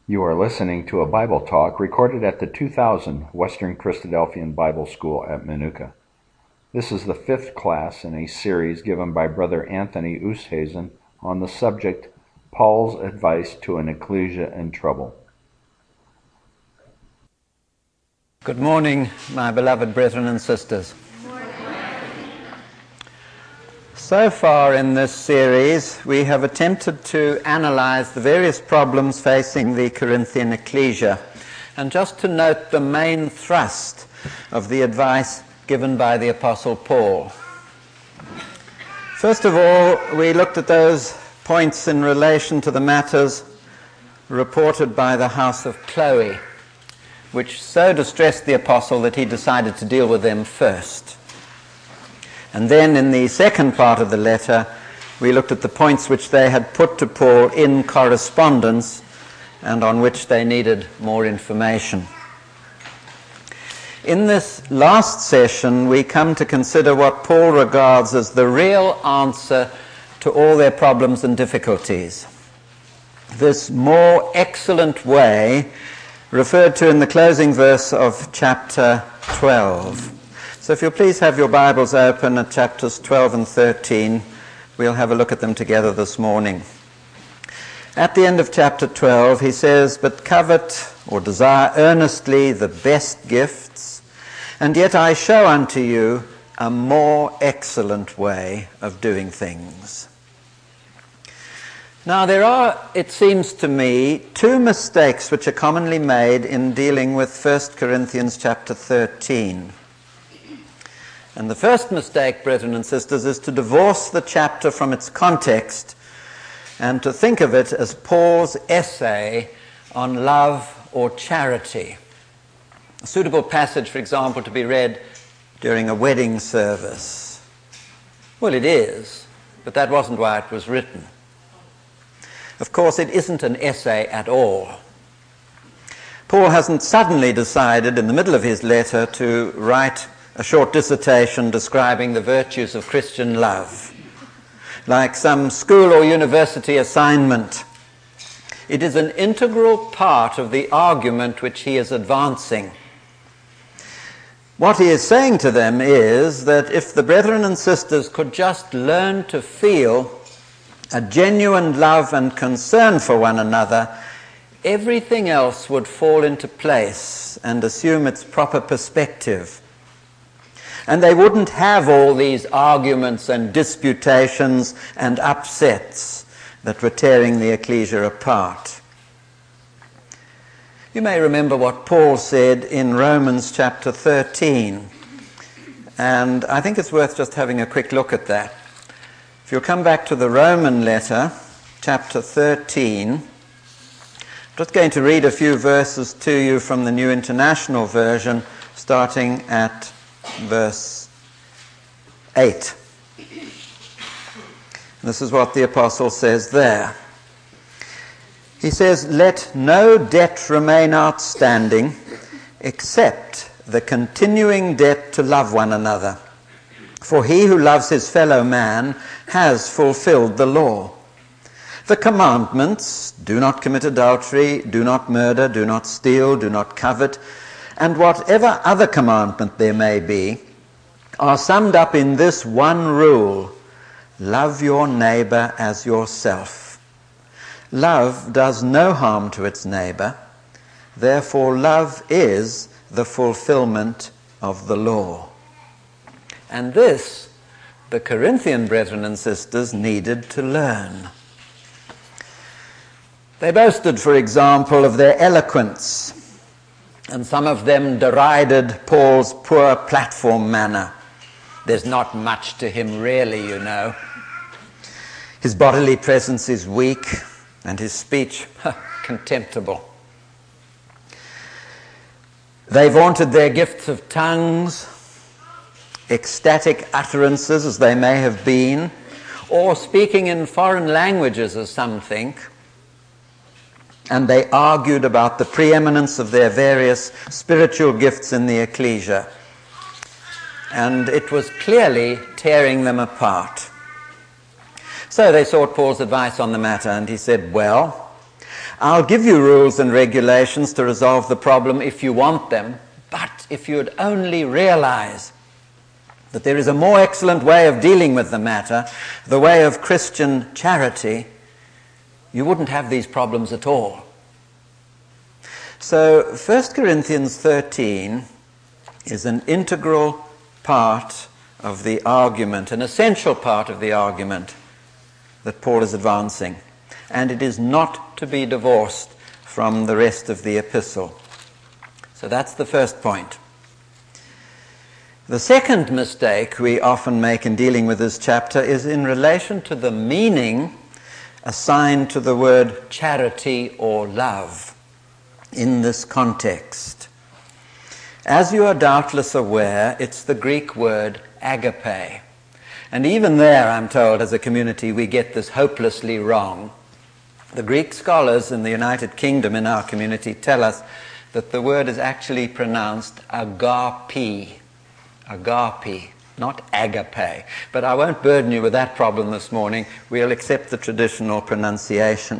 You are listening to a Bible talk recorded at the 2000 Western Christadelphian Bible School at Manuka. This is the fifth class in a series given by Brother Anthony Oosthuizen on the subject, Paul's Advice to an Ecclesia in Trouble. Good morning, my beloved brethren and sisters. So far in this series, we have attempted to analyze the various problems facing the Corinthian ecclesia, and just to note the main thrust of the advice given by the Apostle Paul. First of all, we looked at those points in relation to the matters reported by the house of Chloe, which so distressed the apostle that he decided to deal with them first. And then in the second part of the letter, we looked at the points which they had put to Paul in correspondence and on which they needed more information. In this last session, we come to consider what Paul regards as the real answer to all their problems and difficulties. This more excellent way referred to in the closing verse of chapter 12. So if you'll please have your Bibles open at chapters 12 and 13, we'll have a look at them together this morning. At the end of chapter 12, he says, "But covet or desire earnestly the best gifts, and yet I show unto you a more excellent way of doing things." Now there are, it seems to me, two mistakes which are commonly made in dealing with 1 Corinthians chapter 13. And the first mistake, brethren and sisters, is to divorce the chapter from its context and to think of it as Paul's essay on love or charity. A suitable passage, for example, to be read during a wedding service. Well, it is, but that wasn't why it was written. Of course, it isn't an essay at all. Paul hasn't suddenly decided in the middle of his letter to write a short dissertation describing the virtues of Christian love, like some school or university assignment. It is an integral part of the argument which he is advancing. What he is saying to them is that if the brethren and sisters could just learn to feel a genuine love and concern for one another, everything else would fall into place and assume its proper perspective. And they wouldn't have all these arguments and disputations and upsets that were tearing the ecclesia apart. You may remember what Paul said in Romans chapter 13, and I think it's worth just having a quick look at that. If you'll come back to the Roman letter, chapter 13, I'm just going to read a few verses to you from the New International Version, starting at verse 8. This is what the apostle says there. He says, "Let no debt remain outstanding except the continuing debt to love one another. For he who loves his fellow man has fulfilled the law. The commandments, do not commit adultery, do not murder, do not steal, do not covet, and whatever other commandment there may be, are summed up in this one rule: love your neighbor as yourself. Love does no harm to its neighbor. Therefore, love is the fulfillment of the law." And this, the Corinthian brethren and sisters needed to learn. They boasted, for example, of their eloquence, and some of them derided Paul's poor platform manner. There's not much to him really, you know. His bodily presence is weak, and his speech contemptible. They vaunted their gifts of tongues, ecstatic utterances as they may have been, or speaking in foreign languages as some think. And they argued about the preeminence of their various spiritual gifts in the ecclesia. And it was clearly tearing them apart. So they sought Paul's advice on the matter, and he said, "Well, I'll give you rules and regulations to resolve the problem if you want them, but if you'd only realize that there is a more excellent way of dealing with the matter, the way of Christian charity, you wouldn't have these problems at all. So 1 Corinthians 13 is an integral part of the argument, an essential part of the argument that Paul is advancing. And it is not to be divorced from the rest of the epistle. So that's the first point. The second mistake we often make in dealing with this chapter is in relation to the meaning assigned to the word charity or love in this context. As you are doubtless aware, it's the Greek word agape. And even there, I'm told, as a community, we get this hopelessly wrong. The Greek scholars in the United Kingdom in our community tell us that the word is actually pronounced agape. Agape, not agape. But I won't burden you with that problem this morning. We'll accept the traditional pronunciation.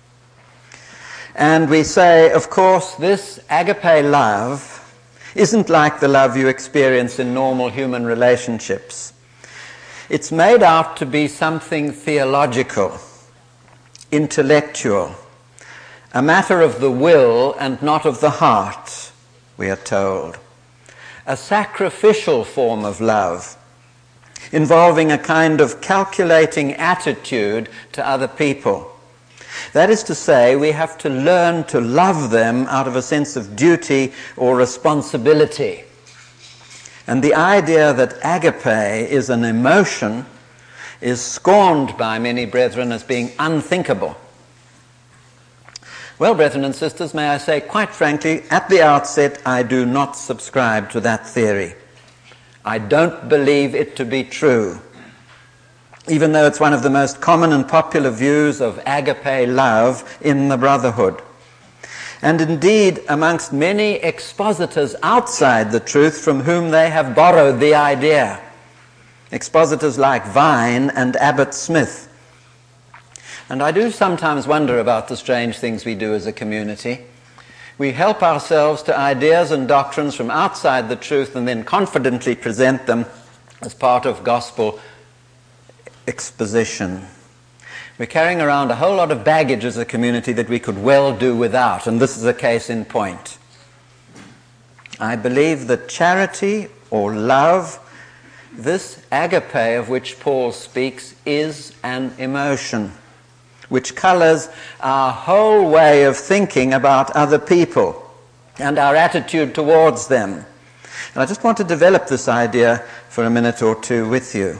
And we say, of course, this agape love isn't like the love you experience in normal human relationships. It's made out to be something theological, intellectual, a matter of the will and not of the heart, we are told. A sacrificial form of love, involving a kind of calculating attitude to other people. That is to say, we have to learn to love them out of a sense of duty or responsibility. And the idea that agape is an emotion is scorned by many brethren as being unthinkable. Well, brethren and sisters, may I say quite frankly, at the outset, I do not subscribe to that theory. I don't believe it to be true, even though it's one of the most common and popular views of agape love in the brotherhood. And indeed, amongst many expositors outside the truth from whom they have borrowed the idea. Expositors like Vine and Abbott Smith. And I do sometimes wonder about the strange things we do as a community. We help ourselves to ideas and doctrines from outside the truth and then confidently present them as part of gospel exposition. We're carrying around a whole lot of baggage as a community that we could well do without, and this is a case in point. I believe that charity or love, this agape of which Paul speaks, is an emotion which colors our whole way of thinking about other people and our attitude towards them. And I just want to develop this idea for a minute or two with you.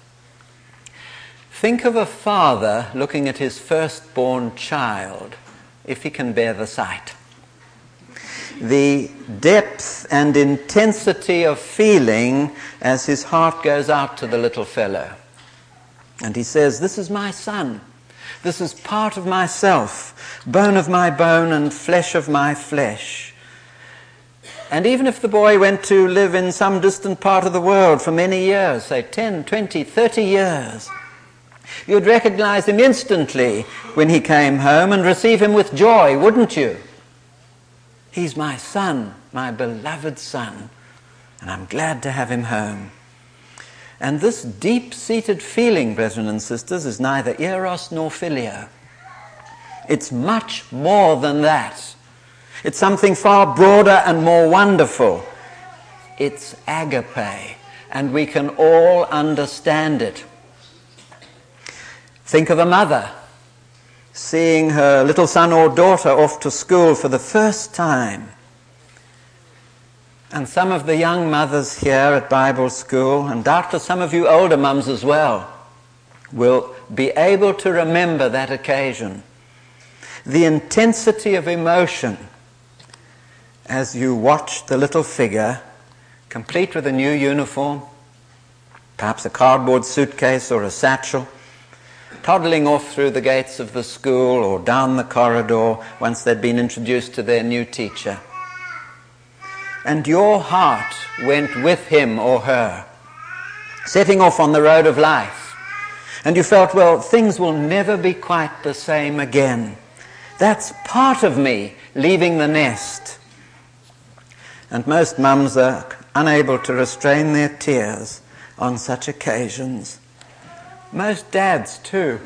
Think of a father looking at his firstborn child, if he can bear the sight. The depth and intensity of feeling as his heart goes out to the little fellow. And he says, "This is my son. This is part of myself, bone of my bone and flesh of my flesh." And even if the boy went to live in some distant part of the world for many years, say 10, 20, 30 years, you'd recognize him instantly when he came home and receive him with joy, wouldn't you? He's my son, my beloved son, and I'm glad to have him home. And this deep-seated feeling, brethren and sisters, is neither eros nor phileo. It's much more than that. It's something far broader and more wonderful. It's agape, and we can all understand it. Think of a mother seeing her little son or daughter off to school for the first time. And some of the young mothers here at Bible school, and doubtless some of you older mums as well, will be able to remember that occasion. The intensity of emotion as you watched the little figure, complete with a new uniform, perhaps a cardboard suitcase or a satchel, toddling off through the gates of the school or down the corridor once they'd been introduced to their new teacher. And your heart went with him or her, setting off on the road of life. And you felt, well, things will never be quite the same again. That's part of me leaving the nest. And most mums are unable to restrain their tears on such occasions. Most dads too.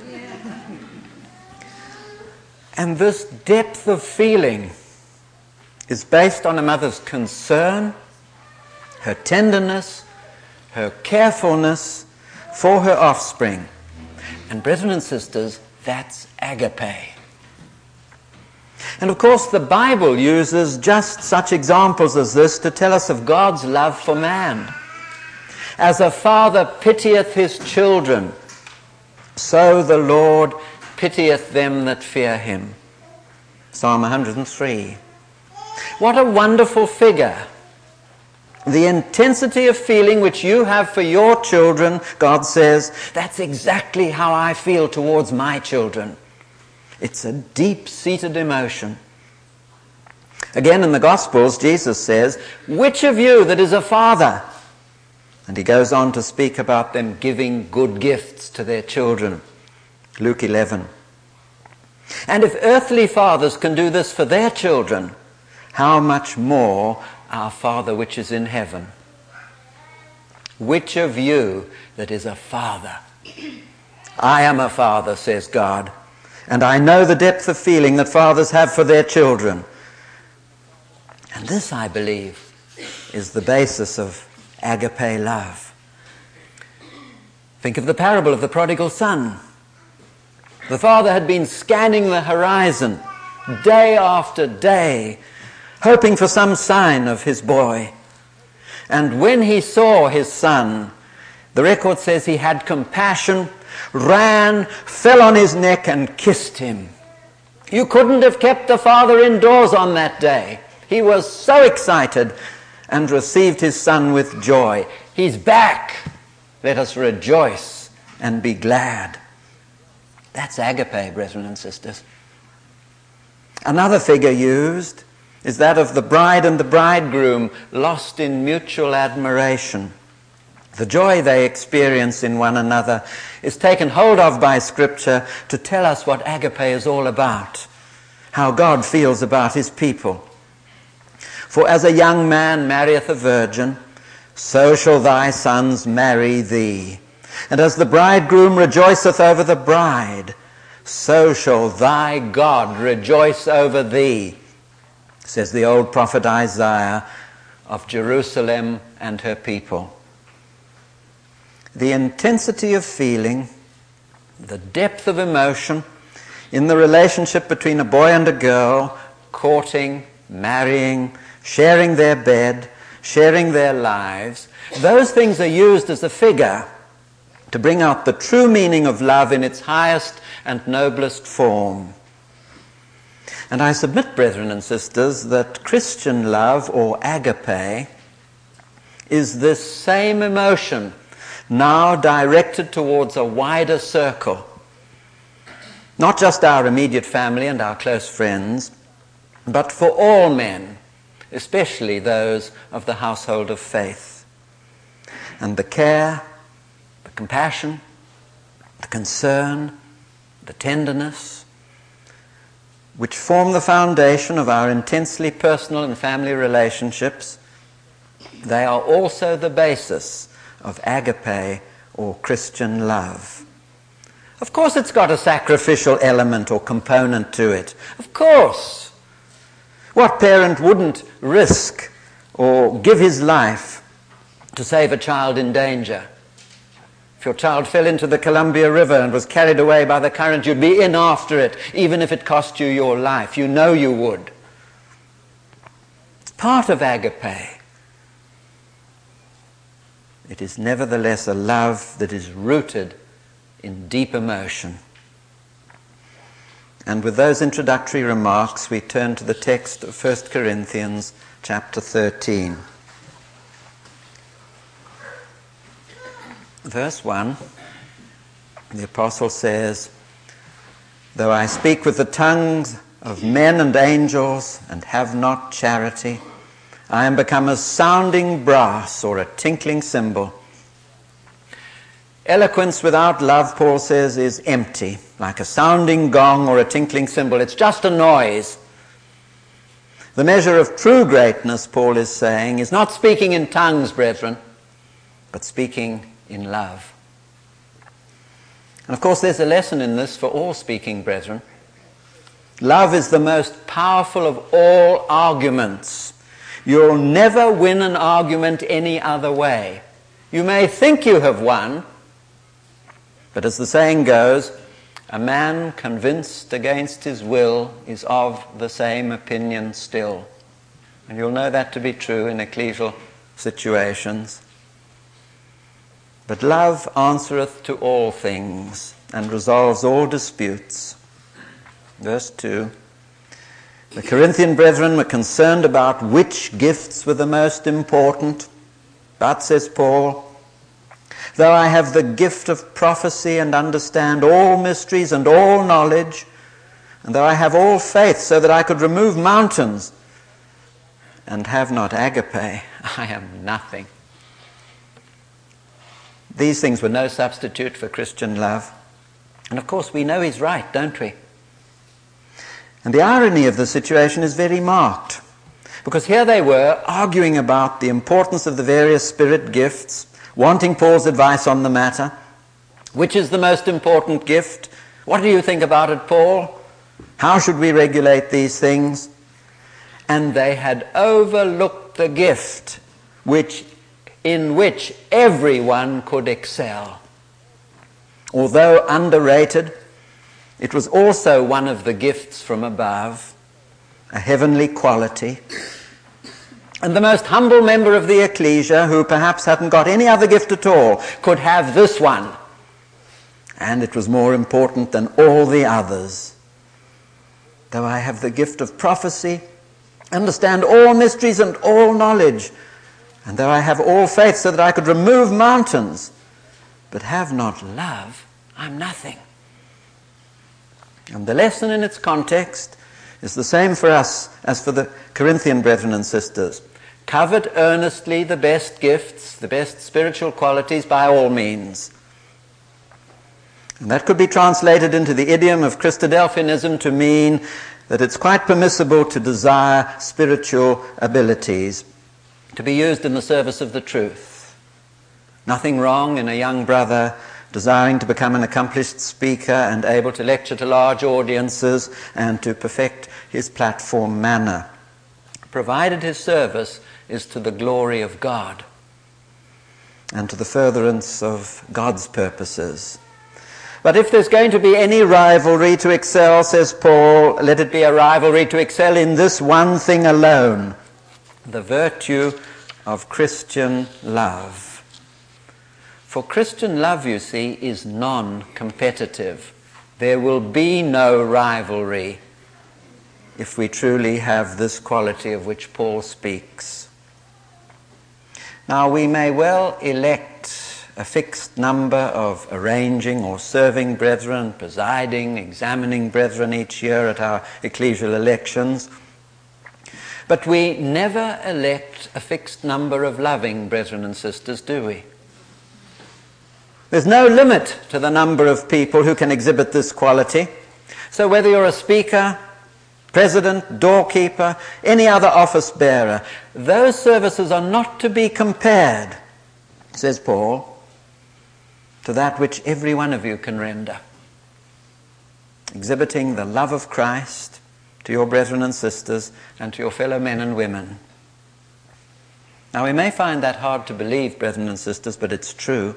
And this depth of feeling is based on a mother's concern, her tenderness, her carefulness for her offspring. And brethren and sisters, that's agape. And of course the Bible uses just such examples as this to tell us of God's love for man. As a father pitieth his children, so the Lord pitieth them that fear him. Psalm 103. What a wonderful figure. The intensity of feeling which you have for your children, God says, that's exactly how I feel towards my children. It's a deep-seated emotion. Again in the Gospels, Jesus says, which of you that is a father? And he goes on to speak about them giving good gifts to their children. Luke 11. And if earthly fathers can do this for their children, how much more our Father which is in heaven? Which of you that is a father? I am a father, says God, and I know the depth of feeling that fathers have for their children. And this, I believe, is the basis of agape love. Think of the parable of the prodigal son. The father had been scanning the horizon day after day, hoping for some sign of his boy. And when he saw his son, the record says he had compassion, ran, fell on his neck and kissed him. You couldn't have kept the father indoors on that day. He was so excited and received his son with joy. He's back. Let us rejoice and be glad. That's agape, brethren and sisters. Another figure used is that of the bride and the bridegroom lost in mutual admiration. The joy they experience in one another is taken hold of by Scripture to tell us what agape is all about, how God feels about his people. For as a young man marrieth a virgin, so shall thy sons marry thee. And as the bridegroom rejoiceth over the bride, so shall thy God rejoice over thee, says the old prophet Isaiah of Jerusalem and her people. The intensity of feeling, the depth of emotion in the relationship between a boy and a girl, courting, marrying, sharing their bed, sharing their lives, those things are used as a figure to bring out the true meaning of love in its highest and noblest form. And I submit, brethren and sisters, that Christian love, or agape, is this same emotion now directed towards a wider circle. Not just our immediate family and our close friends, but for all men, especially those of the household of faith. And the care, the compassion, the concern, the tenderness, which form the foundation of our intensely personal and family relationships, they are also the basis of agape or Christian love. Of course it's got a sacrificial element or component to it. Of course. What parent wouldn't risk or give his life to save a child in danger? If your child fell into the Columbia River and was carried away by the current, you'd be in after it, even if it cost you your life. You know you would. It's part of agape. It is nevertheless a love that is rooted in deep emotion. And with those introductory remarks, we turn to the text of 1 Corinthians chapter 13. Verse 1, the apostle says, "Though I speak with the tongues of men and angels and have not charity, I am become a sounding brass or a tinkling cymbal." Eloquence without love, Paul says, is empty, like a sounding gong or a tinkling cymbal. It's just a noise. The measure of true greatness, Paul is saying, is not speaking in tongues, brethren, but speaking in love. And of course there's a lesson in this for all speaking brethren. Love is the most powerful of all arguments. You'll never win an argument any other way. You may think you have won, but as the saying goes, a man convinced against his will is of the same opinion still. And you'll know that to be true in ecclesial situations. But love answereth to all things, and resolves all disputes. Verse 2. The Corinthian brethren were concerned about which gifts were the most important. But, says Paul, though I have the gift of prophecy and understand all mysteries and all knowledge, and though I have all faith so that I could remove mountains, and have not agape, I am nothing. These things were no substitute for Christian love. And of course we know he's right, don't we? And the irony of the situation is very marked, because here they were arguing about the importance of the various spirit gifts, wanting Paul's advice on the matter. Which is the most important gift? What do you think about it, Paul? How should we regulate these things? And they had overlooked the gift in which everyone could excel. Although underrated, it was also one of the gifts from above, a heavenly quality. And the most humble member of the ecclesia, who perhaps hadn't got any other gift at all, could have this one. And it was more important than all the others. Though I have the gift of prophecy, understand all mysteries and all knowledge, and though I have all faith so that I could remove mountains, but have not love, I'm nothing. And the lesson in its context is the same for us as for the Corinthian brethren and sisters. Covet earnestly the best gifts, the best spiritual qualities by all means. And that could be translated into the idiom of Christadelphianism to mean that it's quite permissible to desire spiritual abilities to be used in the service of the truth. Nothing wrong in a young brother desiring to become an accomplished speaker and able to lecture to large audiences and to perfect his platform manner, provided his service is to the glory of God and to the furtherance of God's purposes. But if there's going to be any rivalry to excel, says Paul, let it be a rivalry to excel in this one thing alone, the virtue of Christian love. For Christian love, you see, is non-competitive. There will be no rivalry if we truly have this quality of which Paul speaks. Now, we may well elect a fixed number of arranging or serving brethren, presiding, examining brethren each year at our ecclesial elections, but we never elect a fixed number of loving brethren and sisters, do we? There's no limit to the number of people who can exhibit this quality. So whether you're a speaker, president, doorkeeper, any other office bearer, those services are not to be compared, says Paul, to that which every one of you can render. Exhibiting the love of Christ to your brethren and sisters and to your fellow men and women. Now we may find that hard to believe, brethren and sisters, but it's true.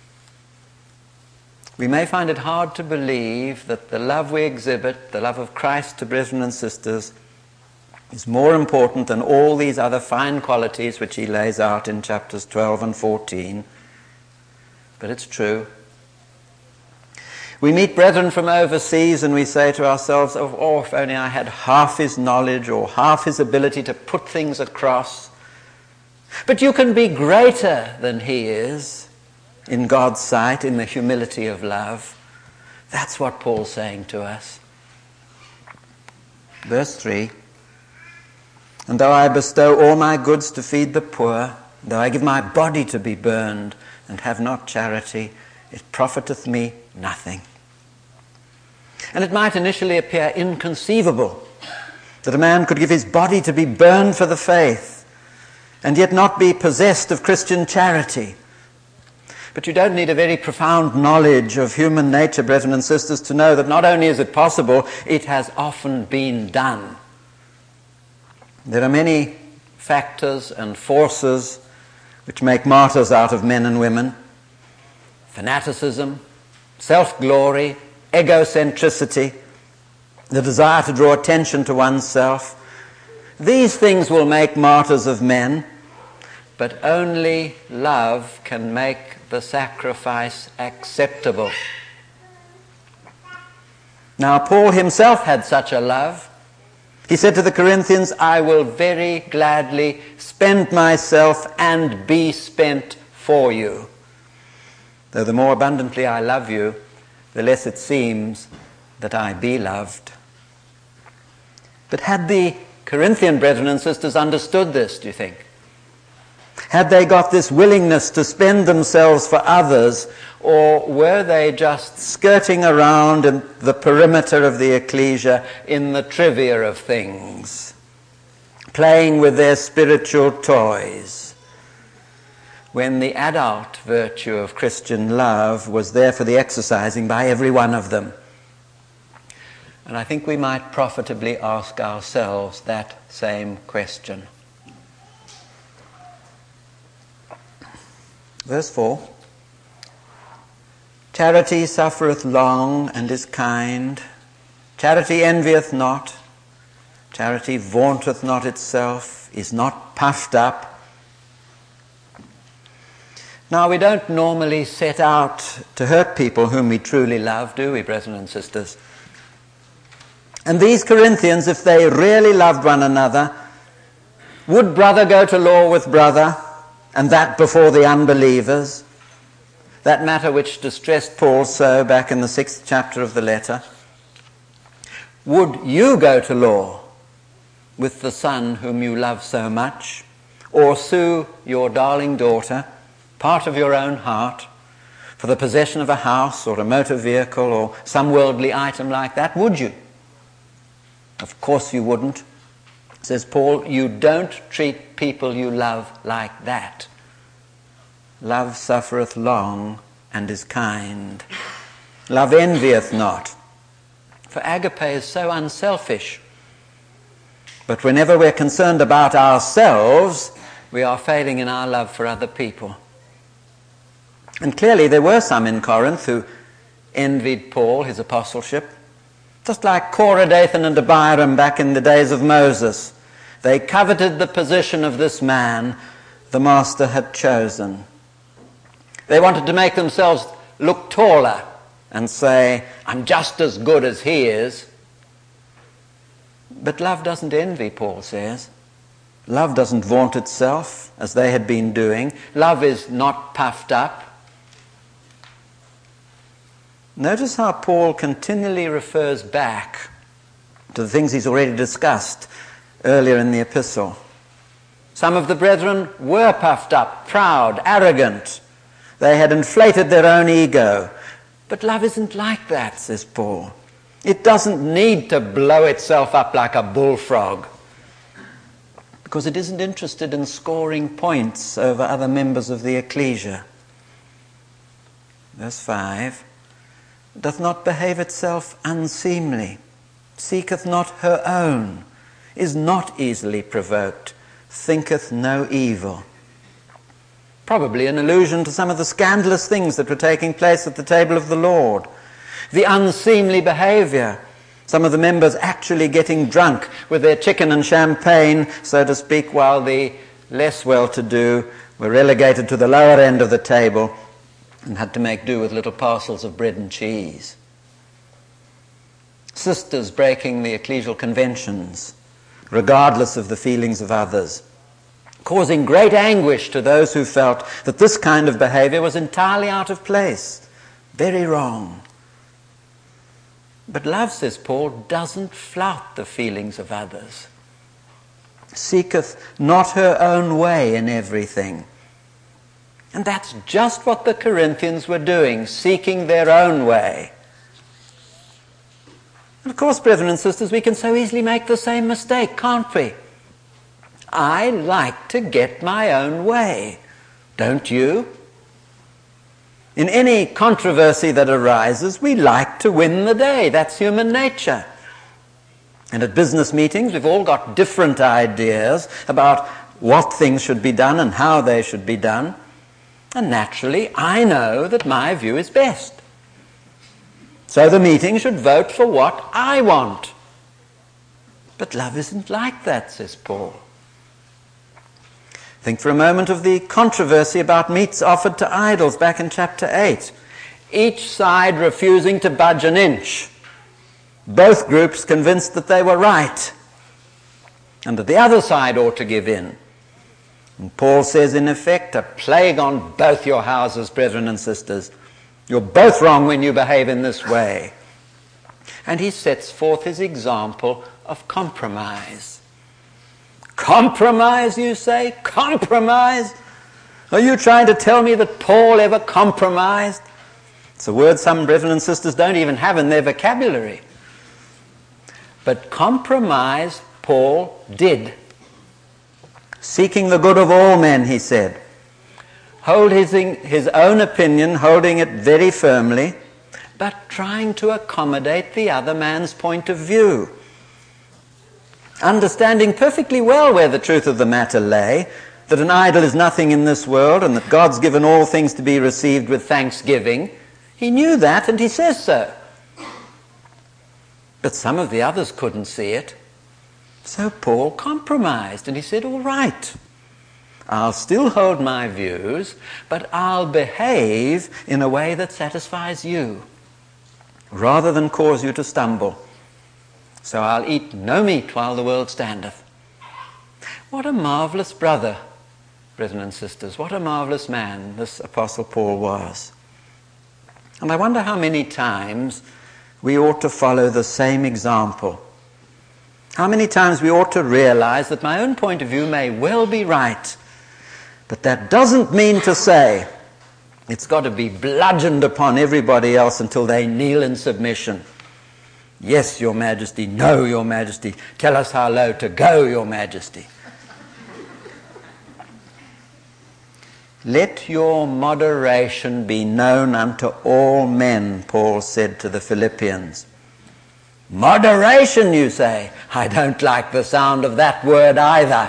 We may find it hard to believe that the love we exhibit, the love of Christ to brethren and sisters, is more important than all these other fine qualities which he lays out in chapters 12 and 14. But it's true. We meet brethren from overseas and we say to ourselves, oh, if only I had half his knowledge or half his ability to put things across. But you can be greater than he is in God's sight, in the humility of love. That's what Paul's saying to us. Verse 3, and though I bestow all my goods to feed the poor, though I give my body to be burned and have not charity, it profiteth me nothing. And it might initially appear inconceivable that a man could give his body to be burned for the faith and yet not be possessed of Christian charity. But you don't need a very profound knowledge of human nature, brethren and sisters, to know that not only is it possible, it has often been done. There are many factors and forces which make martyrs out of men and women. Fanaticism, self-glory, egocentricity, the desire to draw attention to oneself. These things will make martyrs of men, but only love can make the sacrifice acceptable. Now, Paul himself had such a love. He said to the Corinthians, I will very gladly spend myself and be spent for you. Though the more abundantly I love you, the less it seems that I be loved. But had the Corinthian brethren and sisters understood this, do you think? Had they got this willingness to spend themselves for others, or were they just skirting around in the perimeter of the ecclesia in the trivia of things, playing with their spiritual toys, when the adult virtue of Christian love was there for the exercising by every one of them? And I think we might profitably ask ourselves that same question. Verse 4, charity suffereth long and is kind. Charity envieth not. Charity vaunteth not itself, is not puffed up. Now, we don't normally set out to hurt people whom we truly love, do we, brethren and sisters? And these Corinthians, if they really loved one another, would brother go to law with brother? And that before the unbelievers, that matter which distressed Paul so back in the 6th chapter of the letter. Would you go to law with the son whom you love so much, or sue your darling daughter, part of your own heart, for the possession of a house or a motor vehicle or some worldly item like that? Would you? Of course you wouldn't. Says Paul, you don't treat people you love like that. Love suffereth long and is kind. Love envieth not. For agape is so unselfish. But whenever we're concerned about ourselves, we are failing in our love for other people. And clearly there were some in Corinth who envied Paul, his apostleship. Just like Korah, Dathan and Abiram back in the days of Moses. They coveted the position of this man the master had chosen. They wanted to make themselves look taller and say, I'm just as good as he is. But love doesn't envy, Paul says. Love doesn't vaunt itself, as they had been doing. Love is not puffed up. Notice how Paul continually refers back to the things he's already discussed earlier in the epistle. Some of the brethren were puffed up, proud, arrogant. They had inflated their own ego. But love isn't like that, says Paul. It doesn't need to blow itself up like a bullfrog, because it isn't interested in scoring points over other members of the ecclesia. Verse 5, doth not behave itself unseemly, seeketh not her own, is not easily provoked, thinketh no evil. Probably an allusion to some of the scandalous things that were taking place at the table of the Lord. The unseemly behavior. Some of the members actually getting drunk with their chicken and champagne, so to speak, while the less well-to-do were relegated to the lower end of the table and had to make do with little parcels of bread and cheese. Sisters breaking the ecclesial conventions, regardless of the feelings of others, causing great anguish to those who felt that this kind of behavior was entirely out of place, very wrong. But love, says Paul, doesn't flout the feelings of others. Seeketh not her own way in everything. And that's just what the Corinthians were doing, seeking their own way. And of course, brethren and sisters, we can so easily make the same mistake, can't we? I like to get my own way. Don't you? In any controversy that arises, we like to win the day. That's human nature. And at business meetings, we've all got different ideas about what things should be done and how they should be done. And naturally, I know that my view is best. So the meeting should vote for what I want. But love isn't like that, says Paul. Think for a moment of the controversy about meats offered to idols back in chapter 8. Each side refusing to budge an inch. Both groups convinced that they were right and that the other side ought to give in. And Paul says, in effect, a plague on both your houses, brethren and sisters. You're both wrong when you behave in this way. And he sets forth his example of compromise. Compromise, you say? Compromise? Are you trying to tell me that Paul ever compromised? It's a word some brethren and sisters don't even have in their vocabulary. But compromise Paul did. Seeking the good of all men, he said. Holding his own opinion, holding it very firmly, but trying to accommodate the other man's point of view. Understanding perfectly well where the truth of the matter lay, that an idol is nothing in this world and that God's given all things to be received with thanksgiving. He knew that and he says so. But some of the others couldn't see it. So Paul compromised and he said, all right, I'll still hold my views, but I'll behave in a way that satisfies you, rather than cause you to stumble. So I'll eat no meat while the world standeth. What a marvelous brother, brethren and sisters. What a marvelous man this Apostle Paul was. And I wonder how many times we ought to follow the same example. How many times we ought to realize that my own point of view may well be right, but that doesn't mean to say it's got to be bludgeoned upon everybody else until they kneel in submission. Yes, Your Majesty. No, Your Majesty. Tell us how low to go, Your Majesty. Let your moderation be known unto all men, Paul said to the Philippians. Moderation, you say? I don't like the sound of that word either.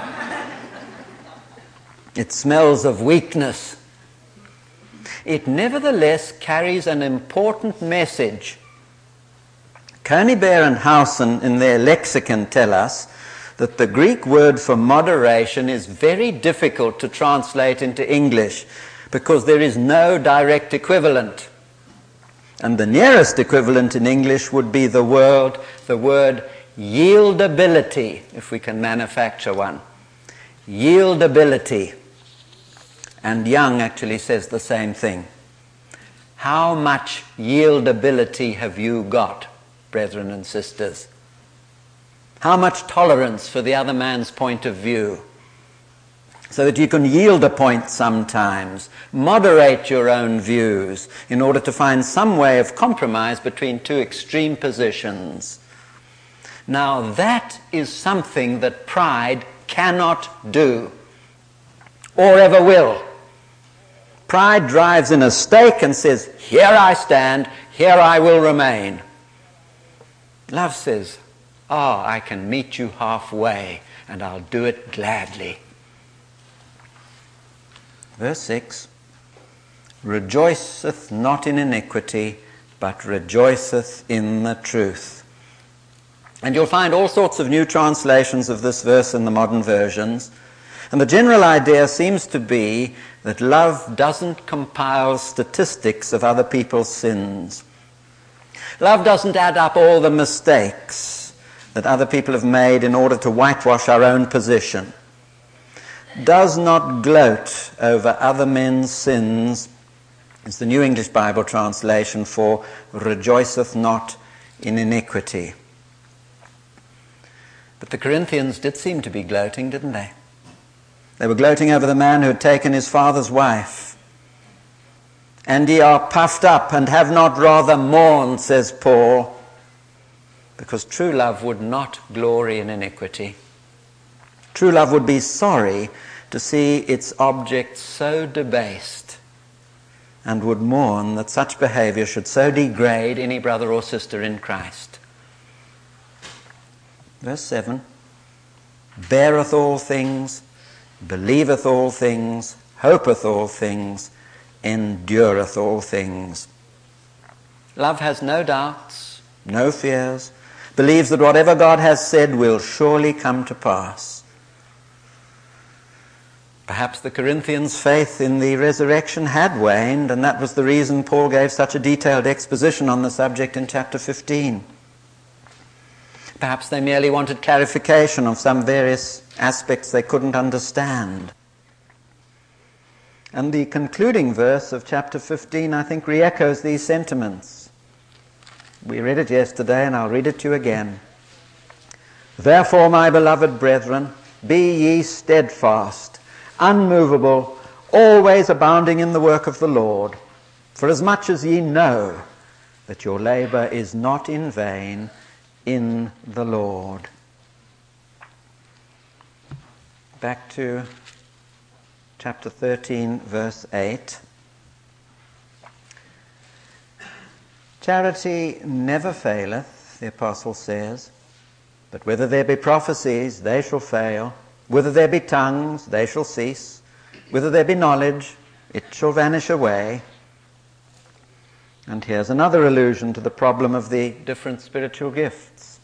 It smells of weakness. It nevertheless carries an important message. Conybeare and Howson in their lexicon tell us that the Greek word for moderation is very difficult to translate into English because there is no direct equivalent. And the nearest equivalent in English would be the word yieldability, if we can manufacture one. Yieldability. And Young actually says the same thing. How much yieldability have you got, brethren and sisters? How much tolerance for the other man's point of view? So that you can yield a point sometimes, moderate your own views in order to find some way of compromise between two extreme positions. Now that is something that pride cannot do, or ever will. Pride drives in a stake and says, here I stand, here I will remain. Love says, I can meet you halfway, and I'll do it gladly. Verse 6, rejoiceth not in iniquity, but rejoiceth in the truth. And you'll find all sorts of new translations of this verse in the modern versions. And the general idea seems to be that love doesn't compile statistics of other people's sins. Love doesn't add up all the mistakes that other people have made in order to whitewash our own position. Does not gloat over other men's sins. It's the New English Bible translation for rejoiceth not in iniquity. But the Corinthians did seem to be gloating, didn't they? They were gloating over the man who had taken his father's wife. And ye are puffed up, and have not rather mourned, says Paul, because true love would not glory in iniquity. True love would be sorry to see its object so debased, and would mourn that such behavior should so degrade any brother or sister in Christ. Verse 7, beareth all things, believeth all things, hopeth all things, endureth all things. Love has no doubts, no fears, believes that whatever God has said will surely come to pass. Perhaps the Corinthians' faith in the resurrection had waned, and that was the reason Paul gave such a detailed exposition on the subject in chapter 15. Perhaps they merely wanted clarification of some various aspects they couldn't understand. And the concluding verse of chapter 15, I think, re-echoes these sentiments. We read it yesterday, and I'll read it to you again. Therefore, my beloved brethren, be ye steadfast, unmovable, always abounding in the work of the Lord, for as much as ye know that your labour is not in vain in the Lord. Back to chapter 13, verse 8. Charity never faileth, the apostle says, but whether there be prophecies, they shall fail. Whether there be tongues, they shall cease. Whether there be knowledge, it shall vanish away. And here's another allusion to the problem of the different spiritual gifts.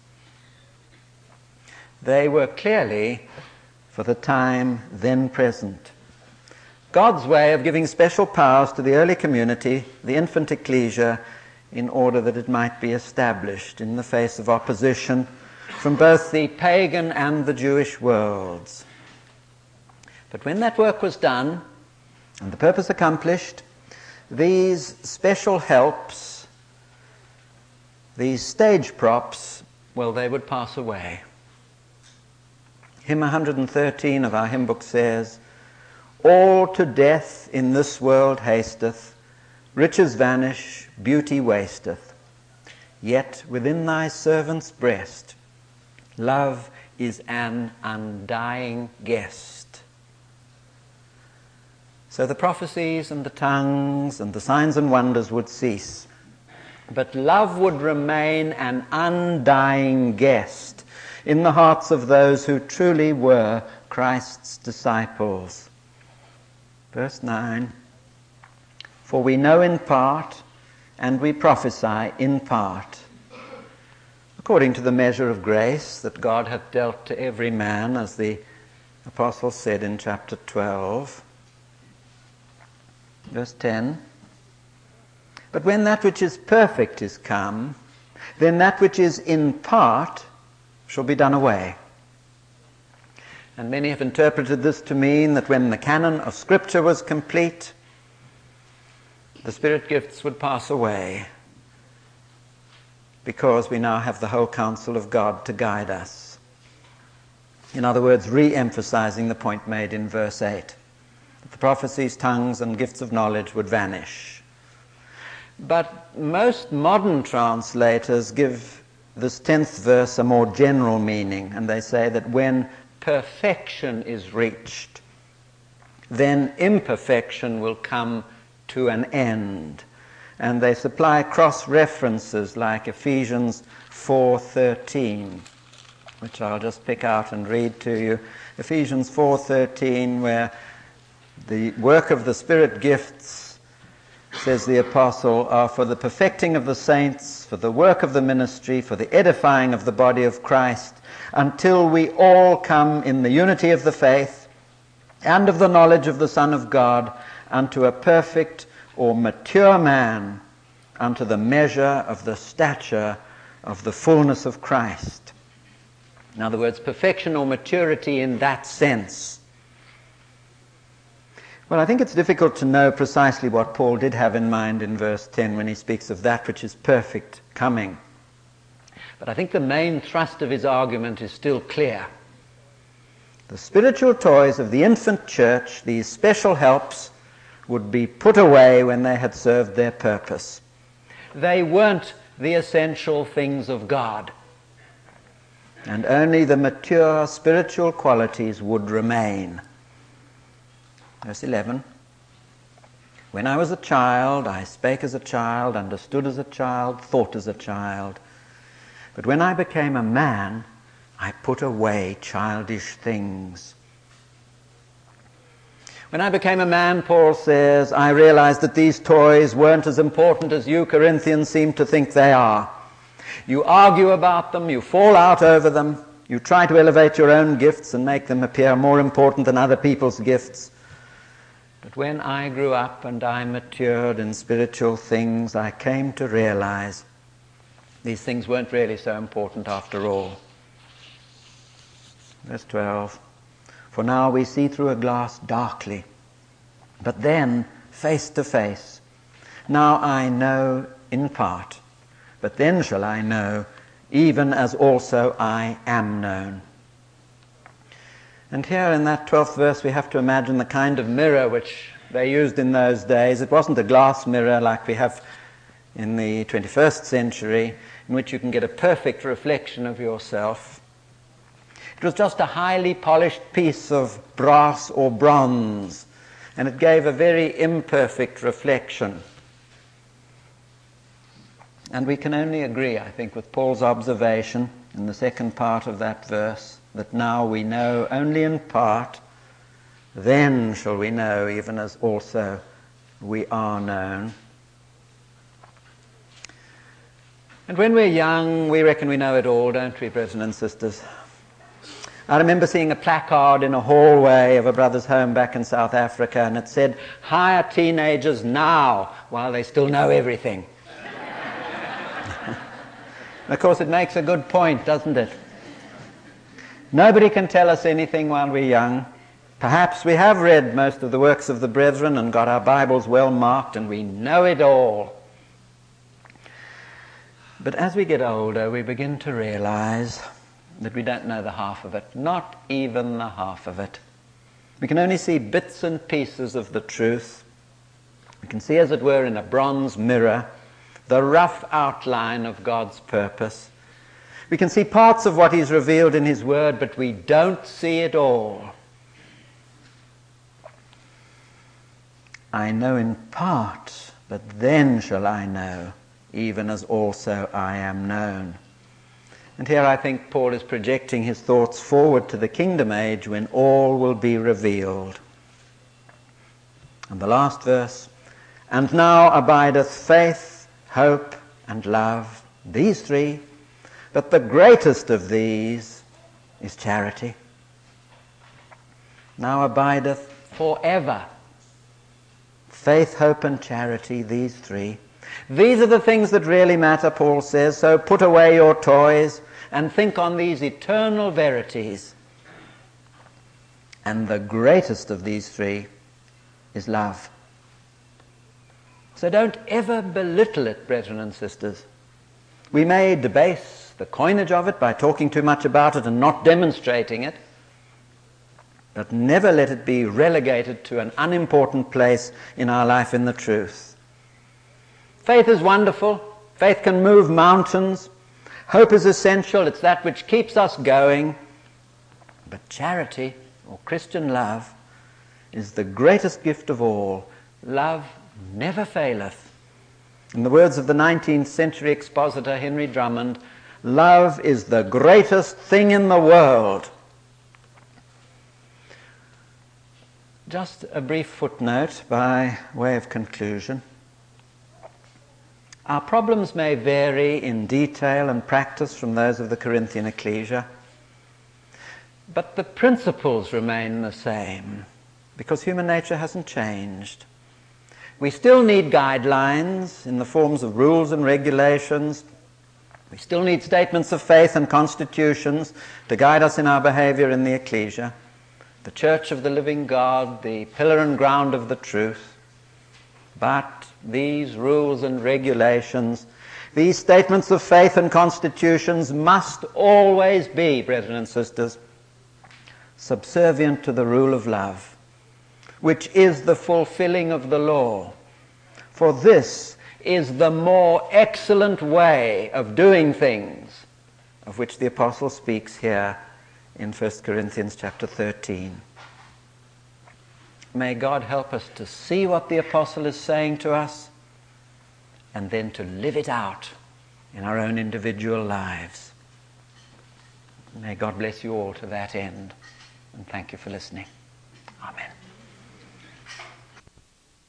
They were clearly, for the time then present, God's way of giving special powers to the early community, the infant ecclesia, in order that it might be established in the face of opposition from both the pagan and the Jewish worlds. But when that work was done, and the purpose accomplished, these special helps, these stage props, well, they would pass away. Hymn 113 of our hymn book says, all to death in this world hasteth, riches vanish, beauty wasteth. Yet within thy servant's breast, love is an undying guest. So the prophecies and the tongues and the signs and wonders would cease, but love would remain an undying guest in the hearts of those who truly were Christ's disciples. Verse 9, for we know in part, and we prophesy in part, according to the measure of grace that God hath dealt to every man, as the apostle said in chapter 12. Verse 10, but when that which is perfect is come, then that which is in part shall be done away. And many have interpreted this to mean that when the canon of Scripture was complete, the Spirit gifts would pass away, because we now have the whole counsel of God to guide us. In other words, re-emphasizing the point made in verse 8, that the prophecies, tongues, and gifts of knowledge would vanish. But most modern translators give this 10th verse a more general meaning, and they say that when perfection is reached, then imperfection will come to an end. And they supply cross-references like Ephesians 4:13, which I'll just pick out and read to you. Ephesians 4:13, where the work of the Spirit gifts, says the apostle, are for the perfecting of the saints, for the work of the ministry, for the edifying of the body of Christ, until we all come in the unity of the faith and of the knowledge of the Son of God, unto a perfect or mature man, unto the measure of the stature of the fullness of Christ. In other words, perfection or maturity in that sense. Well, I think it's difficult to know precisely what Paul did have in mind in verse 10 when he speaks of that which is perfect coming. But I think the main thrust of his argument is still clear. The spiritual toys of the infant church, these special helps, would be put away when they had served their purpose. They weren't the essential things of God, and only the mature spiritual qualities would remain. Verse 11. When I was a child, I spake as a child, understood as a child, thought as a child. But when I became a man, I put away childish things. When I became a man, Paul says, I realized that these toys weren't as important as you Corinthians seem to think they are. You argue about them, you fall out over them, you try to elevate your own gifts and make them appear more important than other people's gifts. But when I grew up and I matured in spiritual things, I came to realize these things weren't really so important after all. Verse 12. For now we see through a glass darkly, but then face to face. Now I know in part, but then shall I know, even as also I am known. And here in that 12th verse we have to imagine the kind of mirror which they used in those days. It wasn't a glass mirror like we have in the 21st century, in which you can get a perfect reflection of yourself. It was just a highly polished piece of brass or bronze, and it gave a very imperfect reflection. And we can only agree, I think, with Paul's observation in the second part of that verse, that now we know only in part, then shall we know, even as also we are known. And when we're young, we reckon we know it all, don't we, brethren and sisters? I remember seeing a placard in a hallway of a brother's home back in South Africa, and it said, hire teenagers now while they still know everything. And of course it makes a good point, doesn't it? Nobody can tell us anything while we're young. Perhaps we have read most of the works of the brethren and got our Bibles well marked and we know it all. But as we get older, we begin to realize that we don't know the half of it, not even the half of it. We can only see bits and pieces of the truth. We can see, as it were, in a bronze mirror, the rough outline of God's purpose. We can see parts of what He's revealed in His Word, but we don't see it all. I know in part, but then shall I know, even as also I am known. And here I think Paul is projecting his thoughts forward to the kingdom age when all will be revealed. And the last verse, and now abideth faith, hope, and love, these three, but the greatest of these is charity. Now abideth forever. Faith, hope, and charity, these three. These are the things that really matter, Paul says, so put away your toys and think on these eternal verities. And the greatest of these three is love. So don't ever belittle it, brethren and sisters. We may debase the coinage of it by talking too much about it and not demonstrating it, but never let it be relegated to an unimportant place in our life in the truth. Faith is wonderful. Faith can move mountains. Hope is essential. It's that which keeps us going. But charity, or Christian love, is the greatest gift of all. Love never faileth. In the words of the 19th century expositor Henry Drummond, love is the greatest thing in the world. Just a brief footnote by way of conclusion. Our problems may vary in detail and practice from those of the Corinthian ecclesia, but the principles remain the same, because human nature hasn't changed. We still need guidelines in the forms of rules and regulations. We still need statements of faith and constitutions to guide us in our behavior in the ecclesia, the church of the living God, the pillar and ground of the truth. But these rules and regulations, these statements of faith and constitutions must always be, brethren and sisters, subservient to the rule of love. which is the fulfilling of the law. For this is the more excellent way of doing things, of which the apostle speaks here in 1 Corinthians chapter 13. May God help us to see what the apostle is saying to us and then to live it out in our own individual lives. May God bless you all to that end, and thank you for listening. Amen.